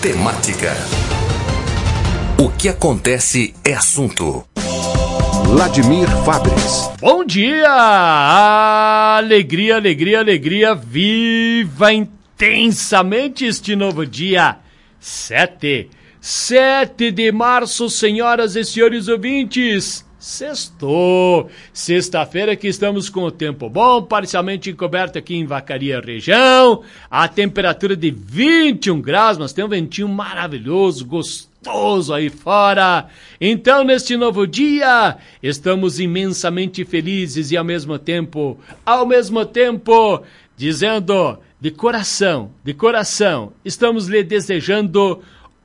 Temática. O que acontece é assunto. Vladimir Fabres. Bom dia! Alegria, alegria, alegria. Viva intensamente este novo dia. 7 de março, senhoras e senhores ouvintes. Sextou. Sexta-feira que estamos com o tempo bom, parcialmente encoberto aqui em Vacaria região. A temperatura de 21 graus, mas tem um ventinho maravilhoso, gostoso aí fora. Então, neste novo dia, estamos imensamente felizes e ao mesmo tempo, dizendo de coração, estamos lhe desejando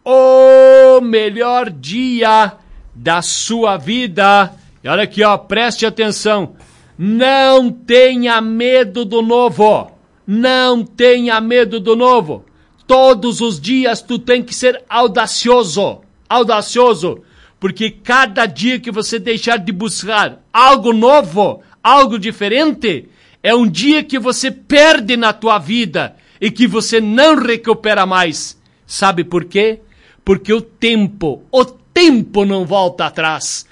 o melhor dia da sua vida. E olha aqui, ó, preste atenção. Não tenha medo do novo. Não tenha medo do novo. Todos os dias tu tem que ser audacioso. Audacioso. Porque cada dia que você deixar de buscar algo novo, algo diferente, é um dia que você perde na tua vida e que você não recupera mais. Sabe por quê? Porque o tempo não volta atrás.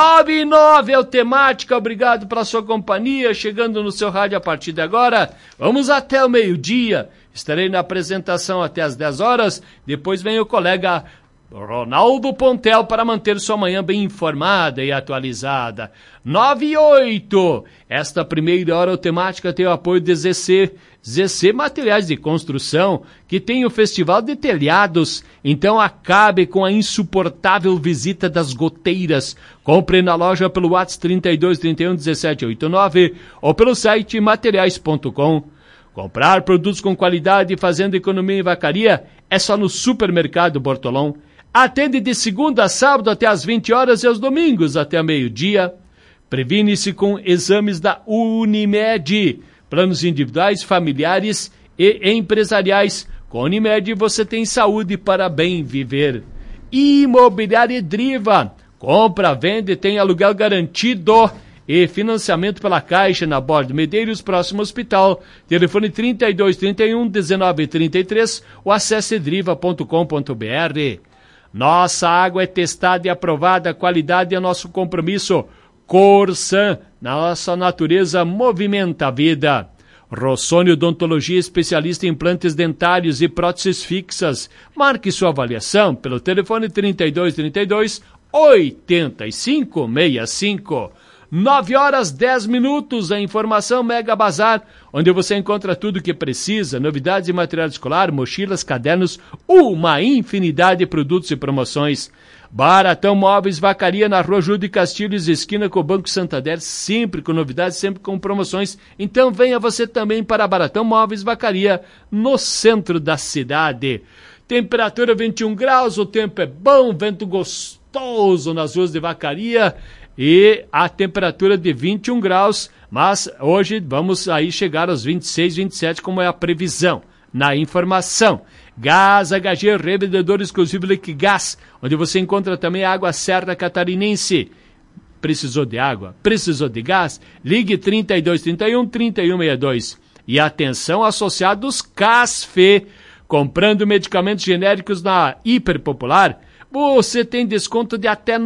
99 é o Temática, obrigado pela sua companhia, chegando no seu rádio a partir de agora. Vamos até o meio-dia, estarei na apresentação até as 10 horas, depois vem o colega Ronaldo Pontel para manter sua manhã bem informada e atualizada. 9 e 8, esta primeira hora o Temática tem o apoio de ZC Materiais de Construção, que tem o Festival de Telhados. Então acabe com a insuportável visita das goteiras. Compre na loja pelo WhatsApp 32 31 17 89 ou pelo site materiais.com. Comprar produtos com qualidade e fazendo economia em Vacaria é só no Supermercado Bortolão. Atende de segunda a sábado até às 20 horas e aos domingos até meio-dia. Previne-se com exames da Unimed. Planos individuais, familiares e empresariais. Com a Unimed você tem saúde para bem viver. Imobiliária Driva. Compra, vende, tem aluguel garantido e financiamento pela Caixa na Borda Medeiros, próximo ao hospital. Telefone 32 31 19 33 ou acesse driva.com.br. Nossa água é testada e aprovada, a qualidade é nosso compromisso. Corsan, nossa natureza movimenta a vida. Rossoni Odontologia, especialista em implantes dentários e próteses fixas. Marque sua avaliação pelo telefone 32 32 85 65. 9 horas 10 minutos, a informação Mega Bazar, onde você encontra tudo o que precisa, novidades de material escolar, mochilas, cadernos, uma infinidade de produtos e promoções. Baratão Móveis Vacaria, na Rua Júlio de Castilhos, esquina com o Banco Santander, sempre com novidades, sempre com promoções. Então venha você também para Baratão Móveis Vacaria, no centro da cidade. Temperatura 21 graus, o tempo é bom, vento gostoso nas ruas de Vacaria e a temperatura de 21 graus, mas hoje vamos aí chegar aos 26, 27, como é a previsão. Na informação, Gás HG, revendedor exclusivo Liquigás, onde você encontra também a água Serra Catarinense. Precisou de água? Precisou de gás? Ligue 32 31 31 62. E atenção, associados Casfe, comprando medicamentos genéricos na Hiperpopular, você tem desconto de até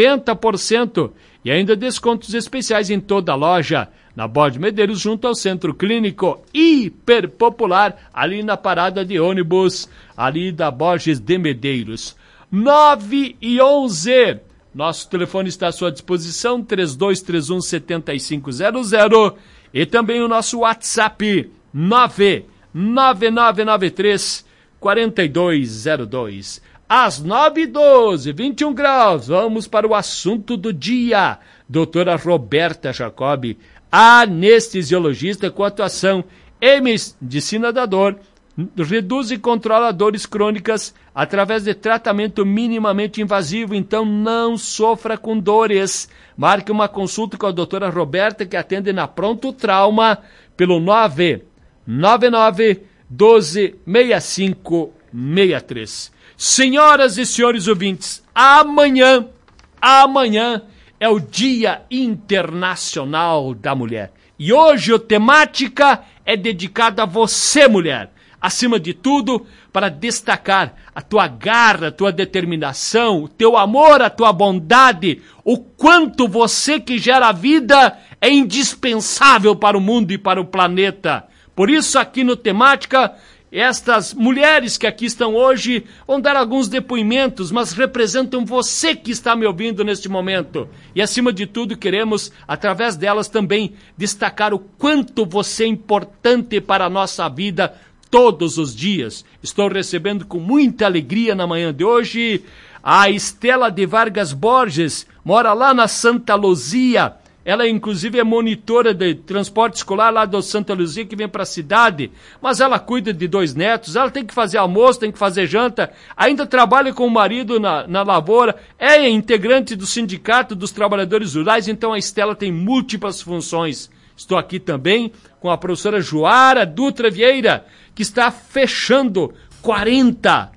90% e ainda descontos especiais em toda a loja. Na Borda Medeiros, junto ao Centro Clínico Hiperpopular, ali na parada de ônibus, ali da Borges de Medeiros. 9 e 11. Nosso telefone está à sua disposição, 3231 7500, e também o nosso WhatsApp, 99993 4202. Às 9h12, 21 graus, vamos para o assunto do dia. Doutora Roberta Jacobi, anestesiologista com atuação em medicina da dor, reduz e controla dores crônicas através de tratamento minimamente invasivo, então não sofra com dores. Marque uma consulta com a doutora Roberta, que atende na Pronto Trauma, pelo 999 12 65 63. Senhoras e senhores ouvintes, amanhã é o Dia Internacional da Mulher. E hoje a temática é dedicada a você, mulher. acima de tudo, para destacar a tua garra, a tua determinação, o teu amor, a tua bondade, o quanto você que gera vida é indispensável para o mundo e para o planeta. Por isso, aqui no Temática, estas mulheres que aqui estão hoje vão dar alguns depoimentos, mas representam você que está me ouvindo neste momento. E, acima de tudo, queremos, através delas também, destacar o quanto você é importante para a nossa vida todos os dias. Estou recebendo com muita alegria na manhã de hoje a Estela de Vargas Borges, mora lá na Santa Luzia. Ela, inclusive, é monitora de transporte escolar lá do Santa Luzia, que vem para a cidade, mas ela cuida de 2 netos, ela tem que fazer almoço, tem que fazer janta, ainda trabalha com o marido na lavoura, é integrante do Sindicato dos Trabalhadores Rurais, então a Estela tem múltiplas funções. Estou aqui também com a professora Joara Dutra Vieira, que está fechando 40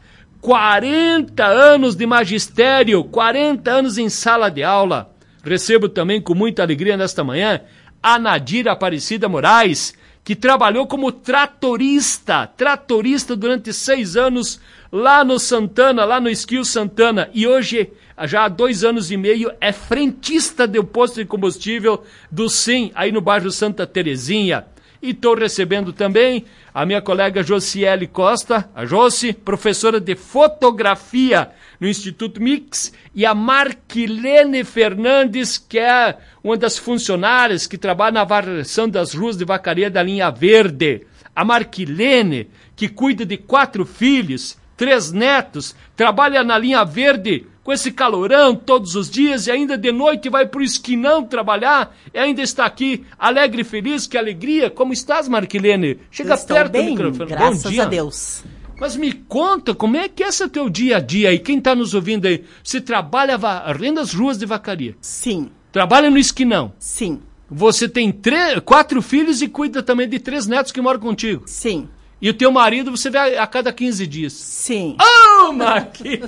anos de magistério, 40 anos em sala de aula. Recebo também com muita alegria nesta manhã a Nadira Aparecida Moraes, que trabalhou como tratorista durante 6 anos lá no Santana, lá no Esquio Santana, e hoje, já há 2 anos e meio, é frentista do posto de combustível do SIM, aí no bairro Santa Terezinha. E estou recebendo também a minha colega Josiele Costa, a Josi, professora de fotografia no Instituto Mix, e a Marquilene Fernandes, que é uma das funcionárias que trabalha na varreção das ruas de Vacaria da linha verde. A Marquilene, que cuida de 4 filhos, 3 netos, trabalha na linha verde com esse calorão todos os dias e ainda de noite vai pro esquinão trabalhar e ainda está aqui alegre e feliz. Que alegria! Como estás, Marquilene? Chega perto do microfone. Graças Bom dia. A Deus. Mas me conta, como é que é esse teu dia a dia aí? Quem está nos ouvindo aí? Você trabalha varrendo as ruas de Vacaria? Sim. Trabalha no esquinão? Sim. Você tem 4 filhos e cuida também de 3 netos que moram contigo? Sim. E o teu marido você vê a cada 15 dias? Sim. Oh, Marquilene!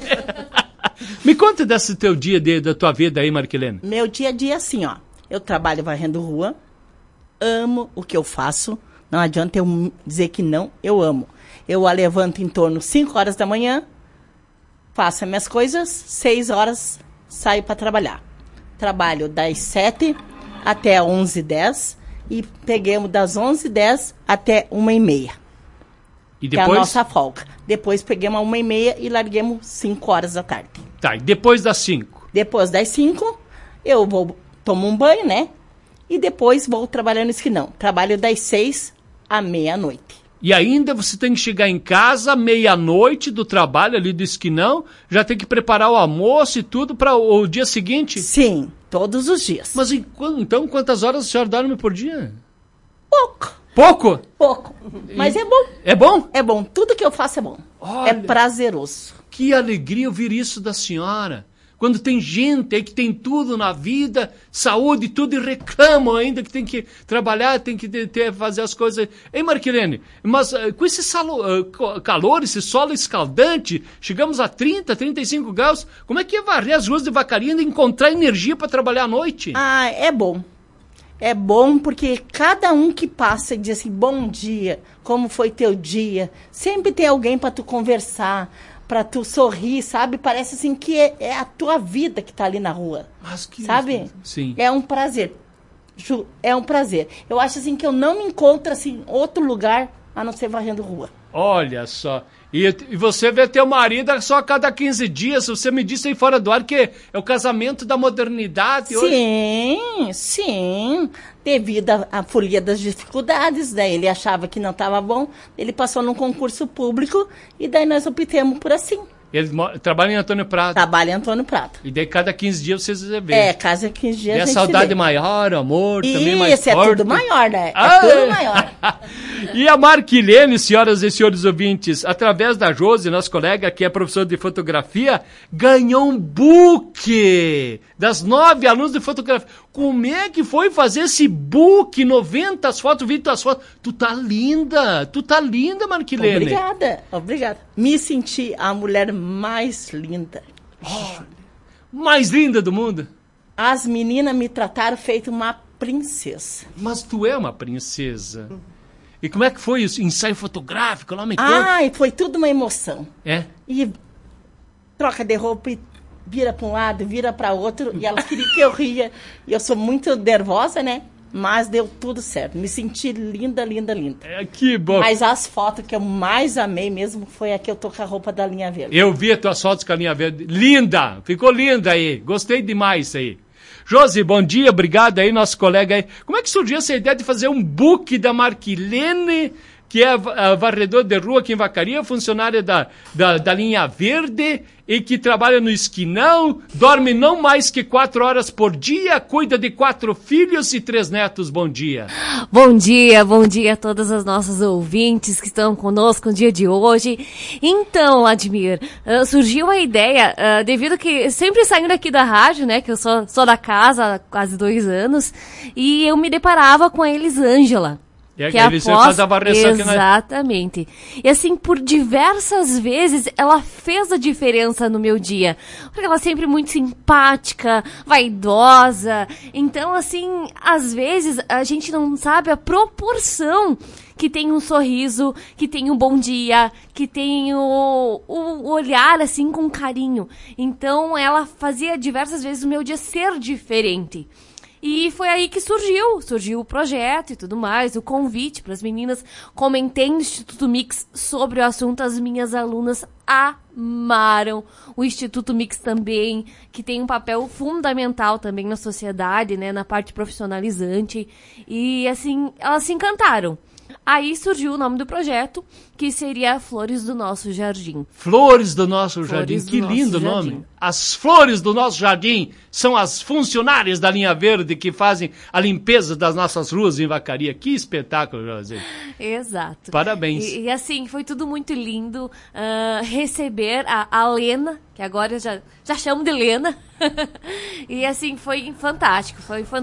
Me conta desse teu dia, da tua vida aí, Marquilene. Meu dia a dia, assim, ó. Eu trabalho varrendo rua, amo o que eu faço. Não adianta eu dizer que não, eu amo. Eu a levanto em torno de 5 horas da manhã, faço as minhas coisas, 6 horas saio para trabalhar. Trabalho das 7 até 11h10 e peguemos das 11h10 até 1h30. E depois? Que é a nossa folga. Depois peguemos a 1h30 e larguemos 5 horas da tarde. Tá, e depois das 5? Depois das 5, eu vou tomo um banho, né? E depois vou trabalhar no esquinão. Trabalho das 6 à meia-noite. E ainda você tem que chegar em casa meia-noite do trabalho ali do esquinão, já tem que preparar o almoço e tudo para o dia seguinte? Sim, todos os dias. Mas então quantas horas a senhora dorme por dia? Pouco. Pouco? Pouco. Mas é bom. É bom? É bom. Tudo que eu faço é bom. Olha, é prazeroso. Que alegria ouvir isso da senhora. Quando tem gente aí que tem tudo na vida, saúde e tudo, e reclamam ainda que tem que trabalhar, tem que fazer as coisas. Ei, Marquilene, mas com esse calor, esse solo escaldante, chegamos a 30, 35 graus, como é que é varrer as ruas de Vacaria e encontrar energia para trabalhar à noite? Ah, é bom. É bom porque cada um que passa e diz assim, bom dia, como foi teu dia? Sempre tem alguém para tu conversar, para tu sorrir, sabe? Parece assim que é a tua vida que tá ali na rua. Mas que sabe? Sim. É um prazer. É um prazer. Eu acho assim que eu não me encontro assim em outro lugar a não ser varrendo rua. Olha só. E você vê teu marido só a cada 15 dias. Você me disse aí fora do ar que é o casamento da modernidade. Sim, hoje. Sim. Devido à folia das dificuldades, daí ele achava que não estava bom, ele passou num concurso público e daí nós optamos por assim. Ele trabalha em Antônio Prado. Trabalha em Antônio Prado. E daí cada 15 dias vocês vê. É, cada 15 dias e a saudade maior, o amor também mais forte. Isso, é tudo maior, né? É tudo maior. E a Marquilene, senhoras e senhores ouvintes, através da Josi, nossa colega, que é professora de fotografia, ganhou um book das 9 alunos de fotografia. Como é que foi fazer esse book? 90 fotos, 20 as fotos. Tu tá linda, Marquilene. Obrigada. Me senti a mulher mais linda. Olha, mais linda do mundo. As meninas me trataram feito uma princesa. Mas tu é uma princesa. E como é que foi o ensaio fotográfico? Lá me conta. Ah, e foi tudo uma emoção. É? E troca de roupa e vira para um lado, vira para outro. E ela queria que eu ria. E eu sou muito nervosa, né? Mas deu tudo certo. Me senti linda, linda, linda. Que bom. Mas as fotos que eu mais amei mesmo foi a que eu tô com a roupa da linha verde. Eu vi as tuas fotos com a linha verde. Linda! Ficou linda aí. Gostei demais aí. Josi, bom dia, obrigado aí, nosso colega aí. Como é que surgiu essa ideia de fazer um book da Marquilene, que é a varredora de rua aqui em Vacaria, funcionária da linha verde e que trabalha no esquinão, dorme não mais que 4 horas por dia, cuida de 4 filhos e 3 netos. Bom dia. Bom dia a todas as nossas ouvintes que estão conosco no dia de hoje. Então, Admir, surgiu a ideia, devido que sempre saindo aqui da rádio, né, que eu sou da casa há quase 2 anos, e eu me deparava com a Elisângela. Que após, faz a varreção exatamente. E assim, por diversas vezes, ela fez a diferença no meu dia. Porque ela é sempre muito simpática, vaidosa. Então, assim, às vezes, a gente não sabe a proporção que tem um sorriso, que tem um bom dia, que tem o olhar, assim, com carinho. Então, ela fazia diversas vezes o meu dia ser diferente. E foi aí que surgiu o projeto e tudo mais, o convite para as meninas. Comentei no Instituto Mix sobre o assunto, as minhas alunas amaram. O Instituto Mix também, que tem um papel fundamental também na sociedade, né, na parte profissionalizante. E assim, elas se encantaram. Aí surgiu o nome do projeto, que seria Flores do Nosso Jardim. Flores do Nosso Jardim, que lindo nome. As Flores do Nosso Jardim são as funcionárias da linha verde que fazem a limpeza das nossas ruas em Vacaria. Que espetáculo, José. Exato. Parabéns. E assim, foi tudo muito lindo receber a Lena, que agora eu já chamo de Lena. E assim, foi fantástico.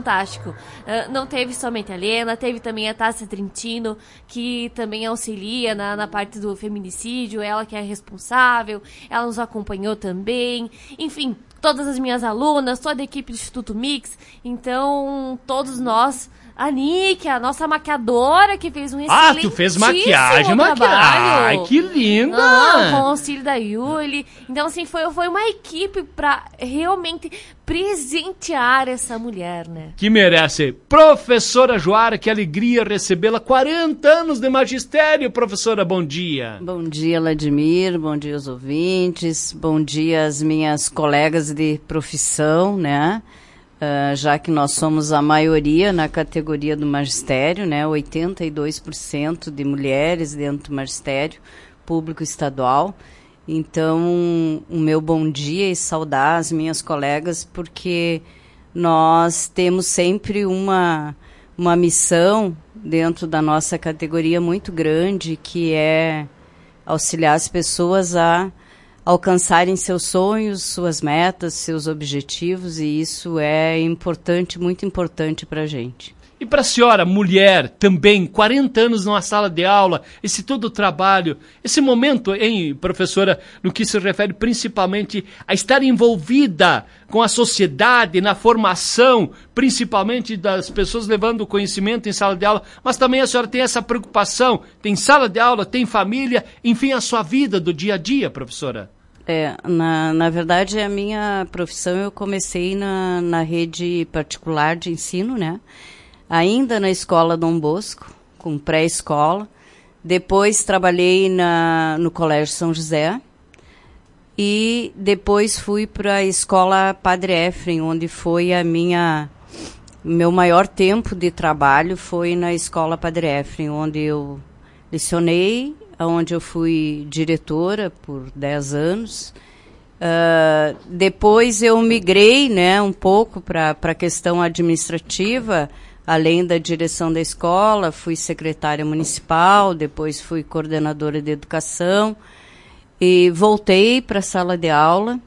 Não teve somente a Lena, teve também a Tássia Trentino, que também auxilia na parte do feminicídio, ela que é responsável, ela nos acompanhou também. Enfim, todas as minhas alunas, toda a equipe do Instituto Mix, então todos nós, a Nick, a nossa maquiadora, que fez um excelentíssimo trabalho. Ah, tu fez maquiagem. Ai, que linda! Com o auxílio da Yuli. Então, assim, foi uma equipe pra realmente presentear essa mulher, né? Que merece. Professora Joara, que alegria recebê-la. 40 anos de magistério, professora, bom dia. Bom dia, Vladimir, bom dia aos ouvintes, bom dia às minhas colegas de profissão, né? Já que nós somos a maioria na categoria do magistério, né, 82% de mulheres dentro do magistério público estadual. Então, o meu bom dia e saudar as minhas colegas, porque nós temos sempre uma missão dentro da nossa categoria muito grande, que é auxiliar as pessoas a alcançarem seus sonhos, suas metas, seus objetivos, e isso é importante, muito importante para a gente. E para a senhora, mulher, também, 40 anos numa sala de aula, esse todo o trabalho, esse momento, hein, professora, no que se refere principalmente a estar envolvida com a sociedade, na formação, principalmente das pessoas levando o conhecimento em sala de aula, mas também a senhora tem essa preocupação, tem sala de aula, tem família, enfim, a sua vida do dia a dia, professora? Na verdade, a minha profissão eu comecei na rede particular de ensino, né? Ainda na escola Dom Bosco, com pré-escola. Depois trabalhei no Colégio São José. E depois fui para a escola Padre Efrem, onde foi meu maior tempo de trabalho foi na escola Padre Efrem, onde eu lecionei, onde eu fui diretora por 10 anos. Depois eu migrei, né, um pouco para a questão administrativa, além da direção da escola, fui secretária municipal, depois fui coordenadora de educação e voltei para a sala de aula.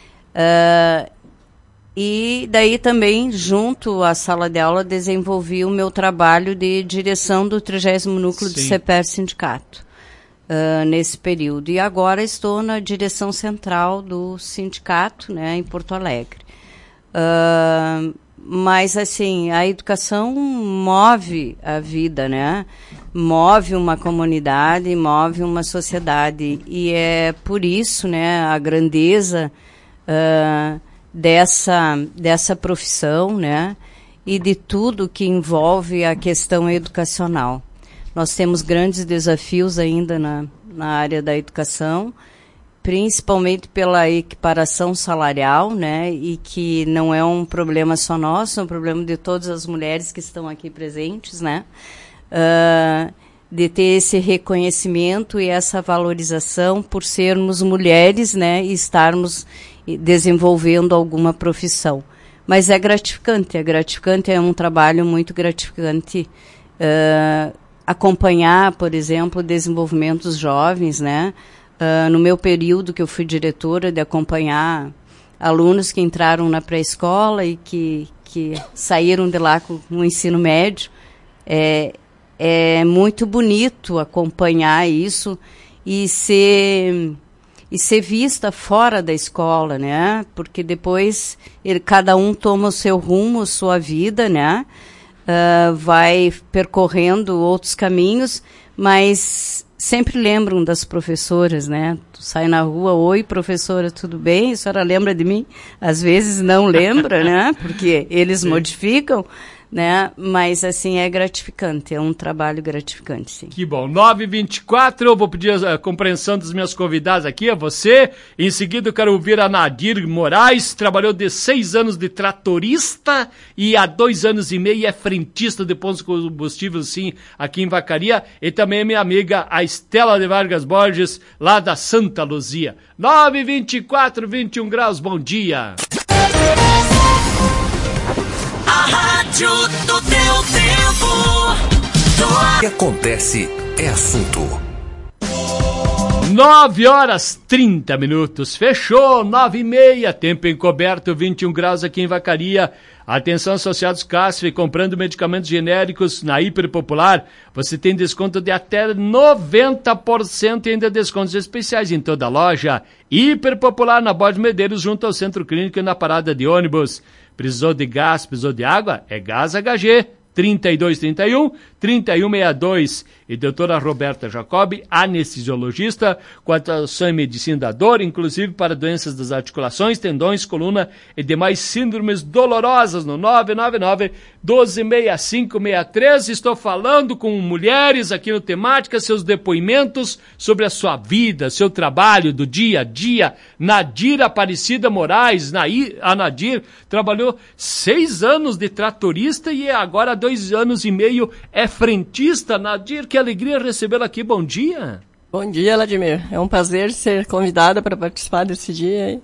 E daí também, junto à sala de aula, desenvolvi o meu trabalho de direção do 30º Núcleo do CEPER Sindicato. Nesse período. E agora estou na direção central do sindicato, né, em Porto Alegre. Mas, assim, a educação move a vida, né? move uma comunidade, move uma sociedade. E é por isso, né, a grandeza dessa profissão, né, e de tudo que envolve a questão educacional. Nós temos grandes desafios ainda na área da educação, principalmente pela equiparação salarial, né, e que não é um problema só nosso, é um problema de todas as mulheres que estão aqui presentes, né, de ter esse reconhecimento e essa valorização por sermos mulheres, né, e estarmos desenvolvendo alguma profissão. Mas é gratificante, é um trabalho muito gratificante acompanhar, por exemplo, o desenvolvimento dos jovens, né, no meu período que eu fui diretora, de acompanhar alunos que entraram na pré-escola e que saíram de lá com o ensino médio. É muito bonito acompanhar isso e ser vista fora da escola, né? Porque depois cada um toma o seu rumo, sua vida, né? Vai percorrendo outros caminhos, mas sempre lembram das professoras, né? Tu sai na rua, oi, professora, tudo bem? A senhora lembra de mim? Às vezes não lembra, né? Porque eles modificam, né? Mas, assim, é gratificante, é um trabalho gratificante, sim. Que bom. 9h24, eu vou pedir a compreensão dos meus convidados aqui, a você. Em seguida, eu quero ouvir a Nadir Moraes, trabalhou de 6 anos de tratorista e há 2 anos e meio é frentista de postos de combustível, sim, aqui em Vacaria. E também minha amiga, a Estela de Vargas Borges, lá da Santa Luzia. 9h24, 21 graus, bom dia. Rádio do teu tempo. O que acontece é assunto. 9h30. Fechou, 9h30. Tempo encoberto, 21 graus aqui em Vacaria. Atenção, associados Casf, comprando medicamentos genéricos na Hiperpopular, você tem desconto de até 90% e ainda descontos especiais em toda a loja. Hiperpopular na Borges Medeiros, junto ao Centro Clínico e na parada de ônibus. Precisou de gás, precisou de água? É Gás HG, 3231-3162. E doutora Roberta Jacobi, anestesiologista, com atuação em medicina da dor, inclusive para doenças das articulações, tendões, coluna e demais síndromes dolorosas, no 999-126563. Estou falando com mulheres aqui no Temática, seus depoimentos sobre a sua vida, seu trabalho do dia a dia. Nadir Aparecida Moraes, a Nadir trabalhou 6 anos de tratorista e agora há 2 anos e meio é frentista. Nadir, que alegria recebê-la aqui, bom dia. Bom dia, Vladimir, é um prazer ser convidada para participar desse dia aí.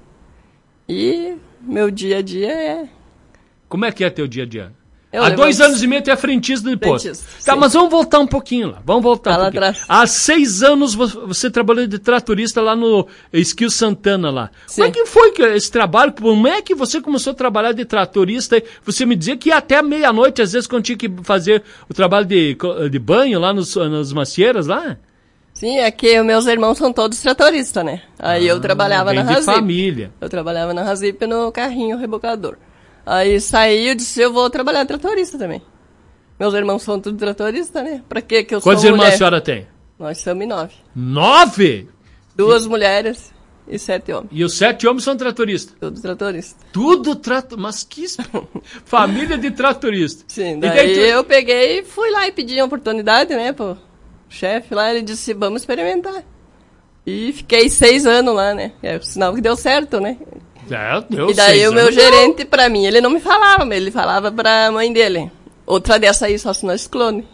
E meu dia a dia é... Como é que é teu dia a dia? Há 2 anos e meio tu é frentista de posto. Tá, sim. Mas vamos voltar um pouquinho lá, Atrás. Há 6 anos você trabalhou de tratorista lá no Esquio Santana lá. Sim. Como é que foi esse trabalho? Como é que você começou a trabalhar de tratorista? Você me dizia que ia até meia-noite, às vezes, quando tinha que fazer o trabalho de banho lá nas macieiras lá? Sim, é que meus irmãos são todos tratoristas, né? Aí eu trabalhava na Razip. Família. Eu trabalhava na Razip no carrinho rebocador. Aí saí e disse, eu vou trabalhar tratorista também. Meus irmãos são tudo tratoristas, né? Pra que eu sou mulher? Quantos irmãos a senhora tem? Nós somos 9. 9? 2 mulheres e 7 homens. E os 7 homens são tratoristas? Tudo tratorista. Tudo tratorista? Mas que família de tratorista. Sim, daí eu peguei e fui lá e pedi uma oportunidade, né, pro chefe lá. Ele disse, vamos experimentar. E fiquei 6 anos lá, né? É o sinal que deu certo, né? E daí o meu gerente, pra mim, ele não me falava, mas ele falava pra mãe dele. Outra dessa aí, só se nós clone.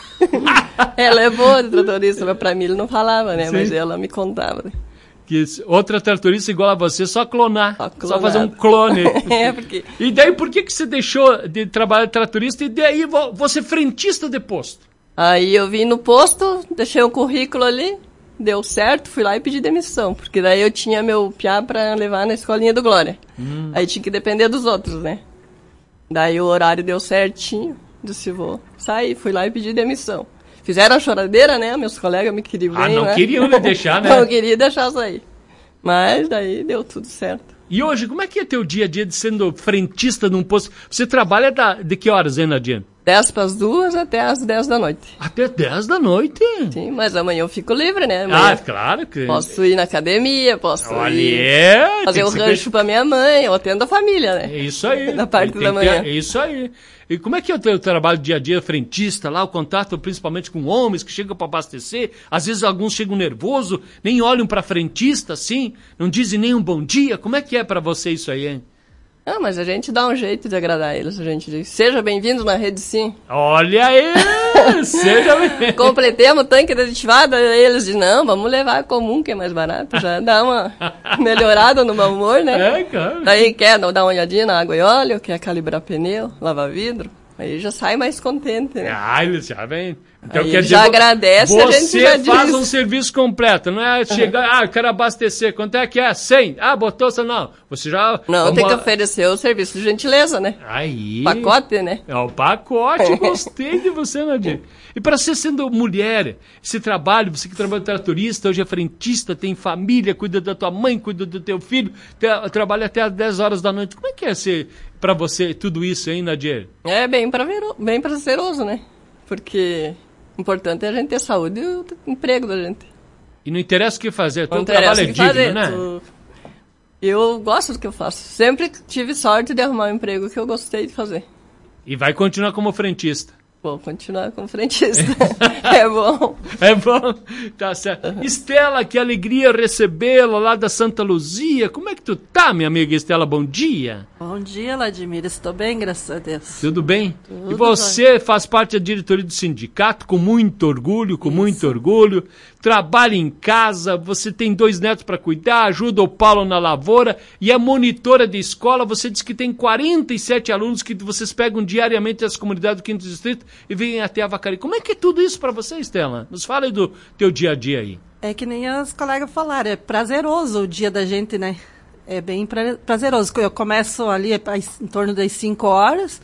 Ela é boa de tratorista, mas pra mim ele não falava, né? Sim. Mas ela me contava. Né? Que outra tratorista igual a você, só clonar. Só fazer um clone. Porque... E daí por que você deixou de trabalhar de tratorista e daí você frentista de posto? Aí eu vim no posto, deixei o currículo ali. Deu certo, fui lá e pedi demissão, porque daí eu tinha meu piá pra levar na escolinha do Glória. Aí tinha que depender dos outros, né? Daí o horário deu certinho, disse, vou sair, fui lá e pedi demissão. Fizeram a choradeira, né? Meus colegas me queriam bem, não né? queriam me deixar, né? Não queria deixar sair. Mas daí deu tudo certo. E hoje, como é que é teu dia a dia de sendo frentista num posto? Você trabalha de que horas, hein, Nadir? 10 para as 2 até as 10 da noite. Até 10 da noite? Sim, mas amanhã eu fico livre, né? Amanhã Claro que... posso ir na academia, posso fazer o tem que rancho pra minha mãe, eu atendo a família, né? É isso aí. Na parte Tem da manhã. É isso aí. E como é que é o teu trabalho dia a dia, frentista lá, o contato principalmente com homens que chegam para abastecer? Às vezes alguns chegam nervosos, nem olham para frentista assim, não dizem nem um bom dia. Como é que é para você isso aí, hein? Ah, mas a gente dá um jeito de agradar eles. A gente diz, seja bem-vindo na Rede Sim. Olha aí! Seja bem-vindo. Completemos o tanque de aditivado. Eles dizem, não, vamos levar a comum, que é mais barato. Já dá uma melhorada no mau humor, né? É, cara. Daí quer dar uma olhadinha na água e óleo, quer calibrar pneu, lavar vidro. Aí já sai mais contente, né? Eles já vem. Então, Aí quer já agradece, a gente já você faz diz. um serviço completo, não é chegar, eu quero abastecer, quanto é que é? 100? Botou, não. Você já... Não, tem que oferecer o serviço de gentileza, né? Aí... Pacote, né? É o pacote, gostei de você, Nadir. E para você sendo mulher, esse trabalho, você que trabalha tratorista, hoje é frentista, tem família, cuida da tua mãe, cuida do teu filho, trabalha até às 10 horas da noite. Como é que é ser para você tudo isso, hein, Nadir? É bem prazeroso, né? Porque o importante é a gente ter saúde e o emprego da gente. E não interessa o que fazer, todo Não trabalho é interessa o que digno, fazer, né? Eu gosto do que eu faço. Sempre tive sorte de arrumar um emprego que eu gostei de fazer. E vai continuar como frentista. Vou continuar como frentista. É bom. É bom, tá certo. Estela, que alegria recebê-la lá da Santa Luzia. Como é que tu tá, minha amiga Estela? Bom dia. Bom dia, Vladimir. Estou bem, graças a Deus. Tudo bem? Tudo E você faz parte da diretoria do sindicato, com muito orgulho, trabalha em casa, você tem 2 netos para cuidar, ajuda o Paulo na lavoura e é monitora de escola. Você diz que tem 47 alunos que vocês pegam diariamente das comunidades do 5º Distrito e vêm até a Vacaria. Como é que é tudo isso para você, Estela? Nos fala aí do teu dia a dia aí. É que nem as colegas falaram, é prazeroso o dia da gente, né? É bem prazeroso. Eu começo ali em torno das 5 horas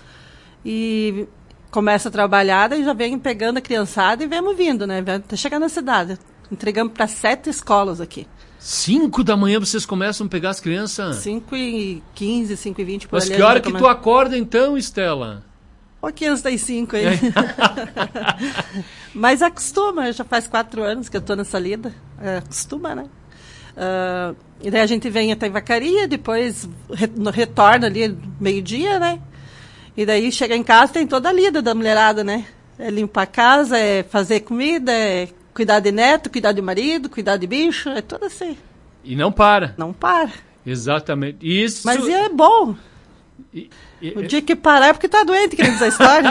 e começo a trabalhar e já venho pegando a criançada e vemos vindo, né? Até chegar na cidade. Entregamos para 7 escolas aqui. 5 da manhã vocês começam a pegar as crianças? 5h15, 5h20 por Mas ali. que hora que tu acorda então, Estela? Um pouquinho antes das 5 aí. Mas acostuma, já faz 4 anos que eu estou nessa lida. Acostuma, né? E daí a gente vem até Vacaria, depois retorna ali meio-dia, né? E daí chega em casa, tem toda a lida da mulherada, né? É limpar a casa, é fazer comida, é cuidar de neto, cuidar de marido, cuidar de bicho, é tudo assim. E não para. Não para. Exatamente. Isso... Mas é bom. O dia que parar é porque tá doente, querendo dizer a história.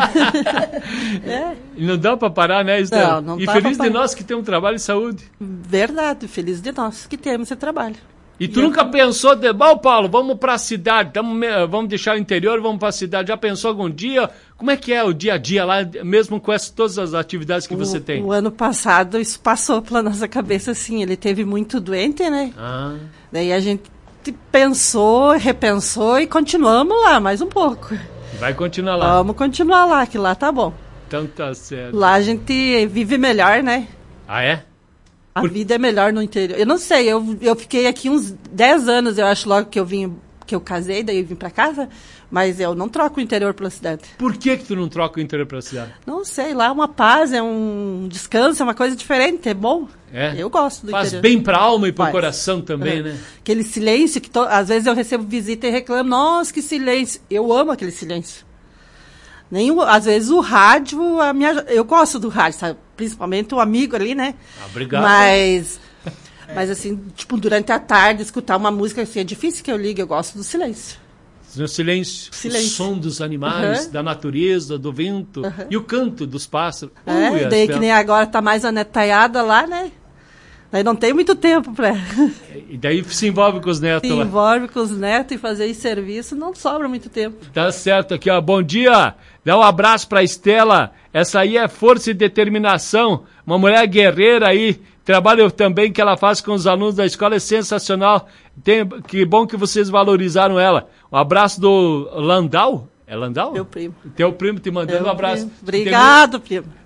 E não dá para parar, né, Estela? Não e dá feliz pra de parar. nós que temos trabalho e saúde. Verdade, feliz de nós que temos esse trabalho. E tu nunca pensou, bom, Paulo, vamos para a cidade, vamos deixar o interior, vamos para a cidade. Já pensou algum dia? Como é que é o dia a dia lá, mesmo com todas as atividades que você tem? O ano passado isso passou pela nossa cabeça, assim, ele teve muito doente, né? Daí a gente pensou, repensou e continuamos lá mais um pouco. Vai continuar lá. Vamos continuar lá, que lá tá bom. Então tá certo. Lá a gente vive melhor, né? Ah, é? A vida é melhor no interior. Eu não sei, eu fiquei aqui uns 10 anos, eu acho, logo que eu casei, daí eu vim pra casa, mas eu não troco o interior pela cidade. Por que tu não troca o interior pela cidade? Não sei, lá é uma paz, é um descanso, é uma coisa diferente, é bom. É? Eu gosto do interior. Faz bem pra alma e pro Faz. coração também, né? Aquele silêncio que às vezes eu recebo visita e reclamo, nossa, que silêncio. Eu amo aquele silêncio. Às vezes o rádio, eu gosto do rádio, sabe? Principalmente o amigo ali, né? Obrigado. Mas assim, tipo, durante a tarde, escutar uma música assim, é difícil que eu ligue, eu gosto do silêncio. No silêncio. O som dos animais, da natureza, do vento e o canto dos pássaros. Daí que nem agora tá mais a netaiada lá, né? Daí não tem muito tempo pra... E daí se envolve com os netos Se lá. envolve com os netos e fazer esse serviço, não sobra muito tempo. Tá certo aqui, ó. Bom dia. Dá um abraço pra Estela. Essa aí é força e determinação. Uma mulher guerreira aí. Trabalho também que ela faz com os alunos da escola é sensacional. Que bom que vocês valorizaram ela. Um abraço do Landau. É Landau? Meu primo. Teu primo te mandando um abraço. Primo. Obrigado, primo.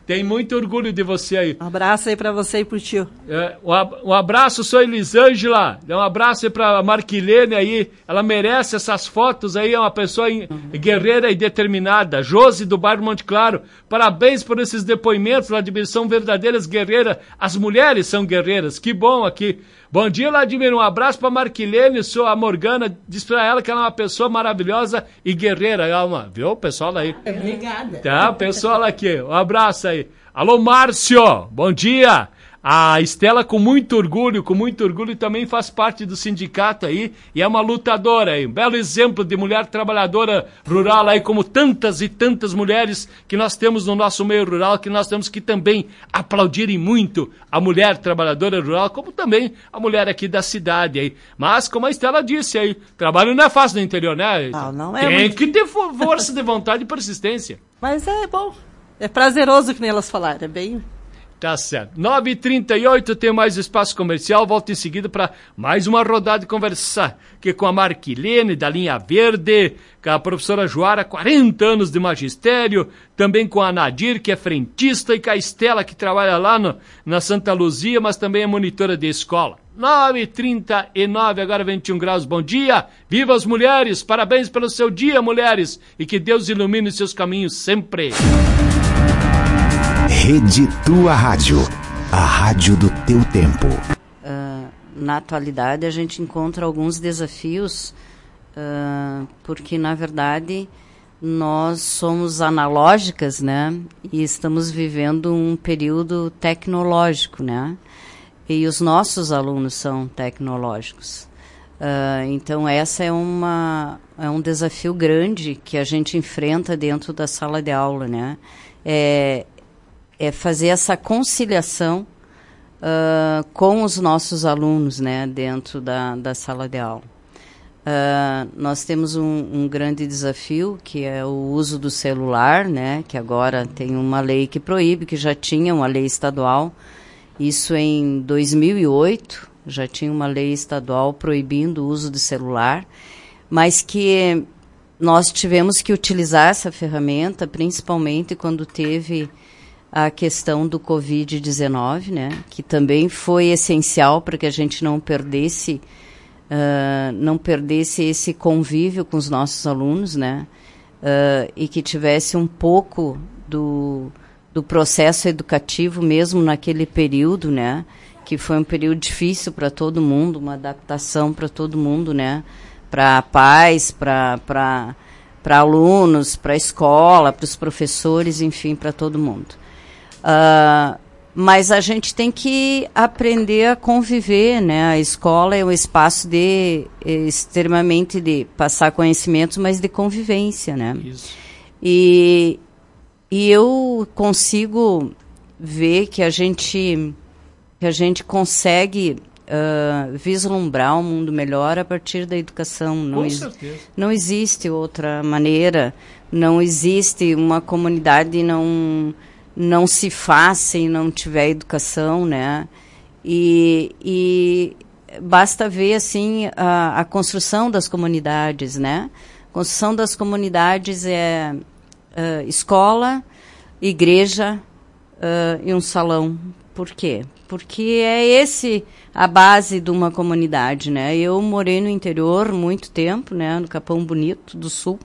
Tem muito orgulho de você aí. Um abraço aí pra você e pro tio. Um abraço, sou Elisângela. Um abraço aí pra Marquilene aí. Ela merece essas fotos aí, é uma pessoa guerreira e determinada. Josi do bairro Monte Claro. Parabéns por esses depoimentos, Vladimir. São verdadeiras guerreiras. As mulheres são guerreiras. Que bom aqui. Bom dia, Vladimir. Um abraço pra Marquilene. Sou a Morgana. Diz pra ela que ela é uma pessoa maravilhosa e guerreira. Viu o pessoal aí? Obrigada. Tá, o pessoal aqui. Um abraço aí. Alô, Márcio. Bom dia. A Estela com muito orgulho também faz parte do sindicato aí e é uma lutadora aí. Um belo exemplo de mulher trabalhadora rural aí, como tantas e tantas mulheres que nós temos no nosso meio rural, que nós temos que também aplaudirem muito a mulher trabalhadora rural, como também a mulher aqui da cidade aí. Mas, como a Estela disse aí, trabalho não é fácil no interior, né? Não é Tem muito... que ter força de vontade e persistência. Mas é bom. É prazeroso que nem elas falaram. É bem... Tá certo. 9h38, tem mais espaço comercial. Volto em seguida para mais uma rodada de conversar aqui com a Marquilene, da Linha Verde, com a professora Joara, 40 anos de magistério, também com a Nadir, que é frentista, e com a Estela, que trabalha lá na Santa Luzia, mas também é monitora de escola. 9h39, agora 21 graus, bom dia, viva as mulheres, parabéns pelo seu dia, mulheres, e que Deus ilumine os seus caminhos sempre. Rede Tua Rádio, a rádio do teu tempo. Na atualidade a gente encontra alguns desafios, porque na verdade nós somos analógicas, né? E estamos vivendo um período tecnológico, né? E os nossos alunos são tecnológicos. Então essa é um desafio grande que a gente enfrenta dentro da sala de aula, né? É fazer essa conciliação com os nossos alunos, né, dentro da sala de aula. Nós temos um grande desafio, que é o uso do celular, né, que agora tem uma lei que proíbe, que já tinha uma lei estadual. Isso em 2008, já tinha uma lei estadual proibindo o uso do celular, mas que nós tivemos que utilizar essa ferramenta, principalmente quando teve a questão do Covid-19, né, que também foi essencial para que a gente não perdesse esse convívio com os nossos alunos, né, e que tivesse um pouco do processo educativo mesmo naquele período, né, que foi um período difícil para todo mundo, uma adaptação para todo mundo, né, para pais, para alunos, para a escola, para os professores, enfim, para todo mundo. Mas a gente tem que aprender a conviver, né? A escola é um espaço extremamente de passar conhecimentos, mas de convivência, né? Isso. E eu consigo ver que a gente consegue vislumbrar um mundo melhor a partir da educação. Com certeza. Não existe outra maneira, não existe uma comunidade não se faz se não tiver educação, né? E basta ver, assim, a construção das comunidades, né? A construção das comunidades é escola, igreja e um salão. Por quê? Porque é a base de uma comunidade, né? Eu morei no interior muito tempo, né? No Capão Bonito do Sul.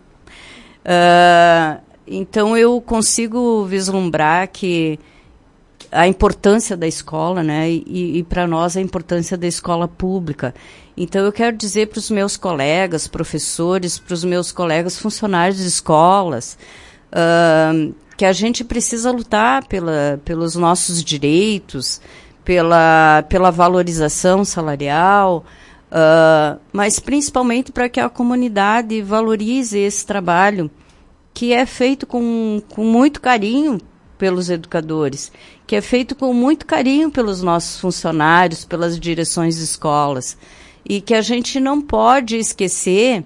Então, eu consigo vislumbrar que a importância da escola, né, e para nós a importância da escola pública. Então, eu quero dizer para os meus colegas, professores, para os meus colegas funcionários de escolas, que a gente precisa lutar pelos nossos direitos, pela valorização salarial, mas principalmente para que a comunidade valorize esse trabalho, que é feito com muito carinho pelos educadores, que é feito com muito carinho pelos nossos funcionários, pelas direções de escolas, e que a gente não pode esquecer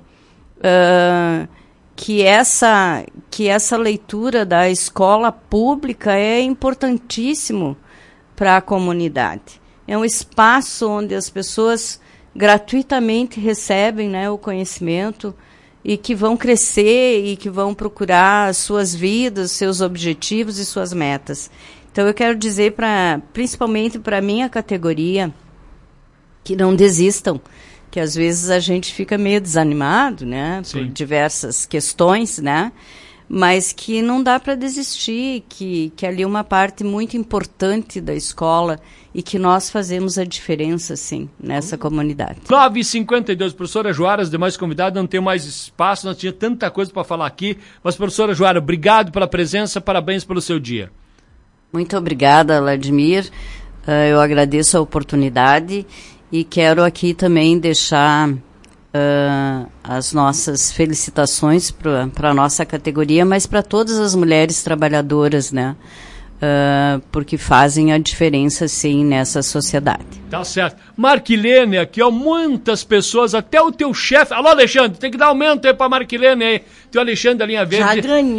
que essa leitura da escola pública é importantíssimo para a comunidade. É um espaço onde as pessoas gratuitamente recebem, né, o conhecimento, e que vão crescer e que vão procurar suas vidas, seus objetivos e suas metas. Então, eu quero dizer, principalmente para a minha categoria, que não desistam, que às vezes a gente fica meio desanimado, né, por diversas questões, né, mas que não dá para desistir, que ali é uma parte muito importante da escola e que nós fazemos a diferença, sim, nessa comunidade. 9h52, professora Joara, os demais convidados não tem mais espaço, nós tínhamos tanta coisa para falar aqui, mas professora Joara, obrigado pela presença, parabéns pelo seu dia. Muito obrigada, Vladimir, eu agradeço a oportunidade e quero aqui também deixar as nossas felicitações para a nossa categoria, mas para todas as mulheres trabalhadoras, né? Porque fazem a diferença, sim, nessa sociedade. Tá certo. Marquilene aqui, ó, muitas pessoas, até o teu chefe... Alô, Alexandre, tem que dar aumento aí pra Marquilene aí. Teu Alexandre da Linha Verde.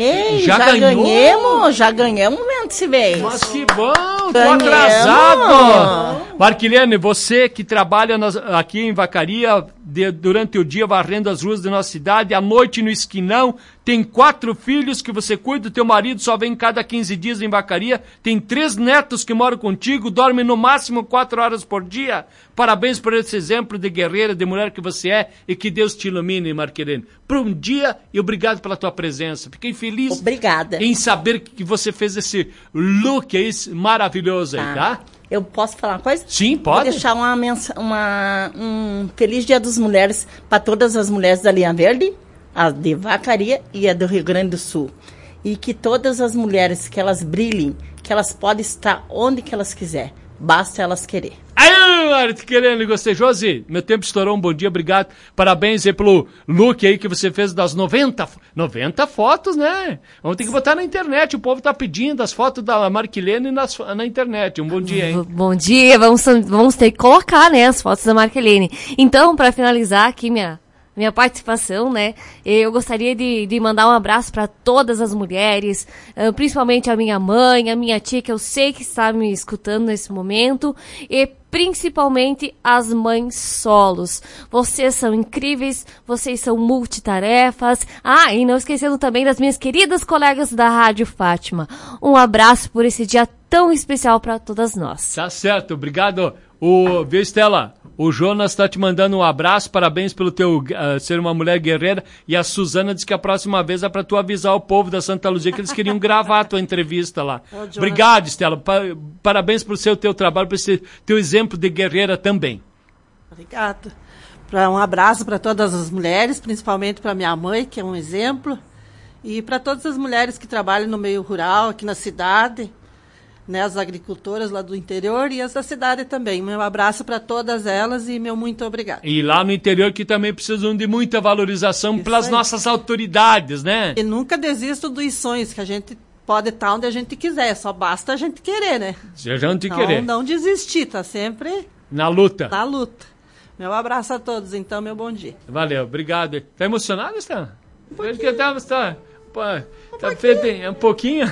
Já ganhamos um se vez. Mas que bom, tô atrasado. Marquilene, você que trabalha aqui em Vacaria, durante o dia varrendo as ruas da nossa cidade, à noite no esquinão, tem 4 filhos que você cuida, teu marido só vem cada 15 dias em Vacaria, tem 3 netos que moram contigo, dorme no máximo 4 horas por dia. Parabéns por esse exemplo de guerreira, de mulher que você é e que Deus te ilumine, Marquilene. Por um dia e obrigado pela tua presença. Fiquei feliz em saber que você fez esse look aí maravilhoso aí, tá? Eu posso falar uma coisa? Sim, pode. Vou deixar um feliz Dia das Mulheres para todas as mulheres da Linha Verde, a de Vacaria e a do Rio Grande do Sul. E que todas as mulheres, que elas brilhem, que elas podem estar onde que elas quiserem. Basta elas querer. Aí, Marte, querendo, gostei. Josi, meu tempo estourou, um bom dia, obrigado. Parabéns aí pelo look aí que você fez das 90 fotos, né? Vamos ter que botar na internet, o povo tá pedindo as fotos da Marquilene na internet. Um bom dia, hein? Bom dia, vamos ter que colocar, né, as fotos da Marquilene. Então, para finalizar aqui minha participação, né? Eu gostaria de mandar um abraço para todas as mulheres, principalmente a minha mãe, a minha tia, que eu sei que está me escutando nesse momento, e principalmente as mães solos. Vocês são incríveis, vocês são multitarefas. E não esquecendo também das minhas queridas colegas da Rádio Fátima. Um abraço por esse dia tão especial para todas nós. Tá certo, obrigado. Viu, Estela? O Jonas está te mandando um abraço, parabéns pelo teu ser uma mulher guerreira. E a Suzana disse que a próxima vez é para tu avisar o povo da Santa Luzia que eles queriam gravar a tua entrevista lá. Obrigado, Estela. Parabéns pelo teu trabalho, por esse teu exemplo de guerreira também. Obrigada. Um abraço para todas as mulheres, principalmente para minha mãe, que é um exemplo. E para todas as mulheres que trabalham no meio rural, aqui na cidade. Né, as agricultoras lá do interior e as da cidade também. Meu abraço para todas elas e meu muito obrigado. E lá no interior que também precisam de muita valorização pelas nossas autoridades, né? E nunca desisto dos sonhos, que a gente pode estar onde a gente quiser, só basta a gente querer, né? Se a gente querer. Não desistir, tá sempre na luta. Na luta. Meu abraço a todos, então, meu bom dia. Valeu, obrigado. Tá emocionado, Estela? Tá feito um pouquinho?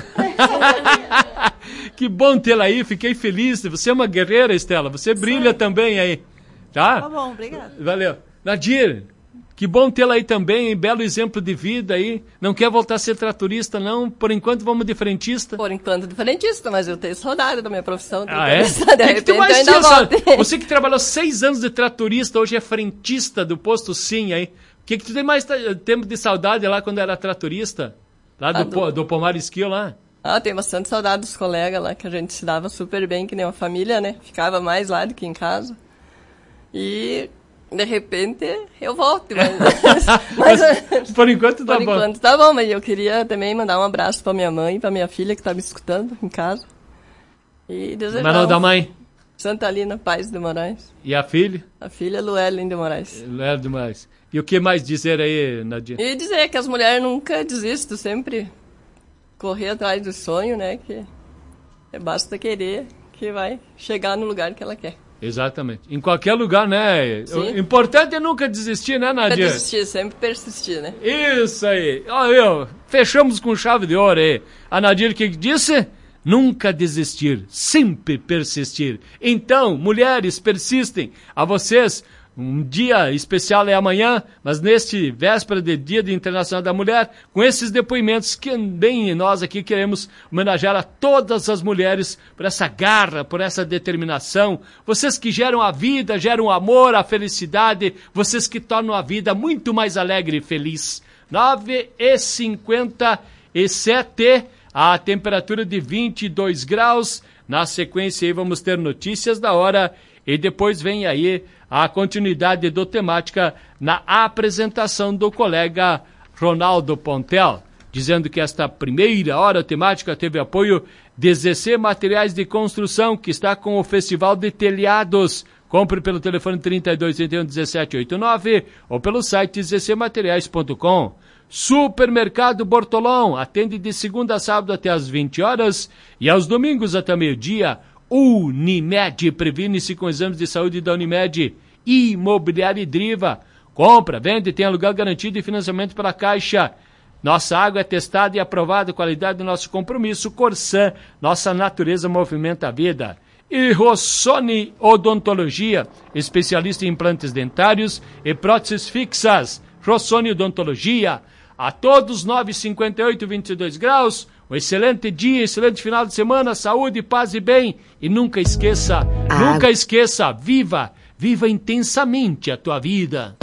Que bom tê-la aí, fiquei feliz. Você é uma guerreira, Estela, você brilha também aí, tá? Tá bom, obrigado. Valeu. Nadir, que bom tê-la aí também, hein? Belo exemplo de vida aí. Não quer voltar a ser tratorista, não? Por enquanto vamos de frentista? Por enquanto de frentista, mas eu tenho saudade da minha profissão. É? De repente eu ainda volto. Você que trabalhou 6 anos de tratorista, hoje é frentista do posto Sim aí. O que tu tem mais tempo de saudade lá quando era tratorista? Lá do Pomar Esquio lá? Tenho bastante saudade dos colegas lá, que a gente se dava super bem, que nem uma família, né? Ficava mais lá do que em casa. E, de repente, eu volto. Mas por enquanto tá bom. Por enquanto tá bom, mas eu queria também mandar um abraço pra minha mãe, pra minha filha, que tá me escutando em casa. E desejar... Mas não da mãe? Santa Alina Paz de Moraes. E a filha? A filha Luellen de Moraes. Luellen de Moraes. E o que mais dizer aí, Nadir? E dizer que as mulheres nunca desistem, sempre correr atrás do sonho, né? Que basta querer que vai chegar no lugar que ela quer. Exatamente. Em qualquer lugar, né? Sim. O importante é nunca desistir, né, Nadir? Nunca desistir, sempre persistir, né? Isso aí. Fechamos com chave de ouro aí. A Nadir, o que disse? Nunca desistir, sempre persistir. Então, mulheres, persistem. A vocês, Um dia especial é amanhã, mas neste véspera de Dia Internacional da Mulher, com esses depoimentos que bem nós aqui queremos homenagear a todas as mulheres por essa garra, por essa determinação. Vocês que geram a vida, geram o amor, a felicidade, vocês que tornam a vida muito mais alegre e feliz. 9h57, a temperatura de 22 graus. Na sequência aí vamos ter notícias da hora e depois vem aí a continuidade do temática na apresentação do colega Ronaldo Pontel, dizendo que esta primeira hora temática teve apoio de ZC Materiais de Construção, que está com o Festival de Telhados. Compre pelo telefone 3281-1789 ou pelo site zcmateriais.com. Supermercado Bortolão, atende de segunda a sábado até às 20 horas e aos domingos até meio-dia. Unimed, previne-se com exames de saúde da Unimed. Imobiliária Idriva, compra, vende, tem aluguel garantido e financiamento pela Caixa. Nossa água é testada e aprovada, qualidade do nosso compromisso. Corsã, nossa natureza movimenta a vida. E Rossoni Odontologia, especialista em implantes dentários e próteses fixas. Rossoni Odontologia, a todos 9h58, 22 graus. Um excelente dia, excelente final de semana, saúde, paz e bem. E nunca esqueça, viva intensamente a tua vida.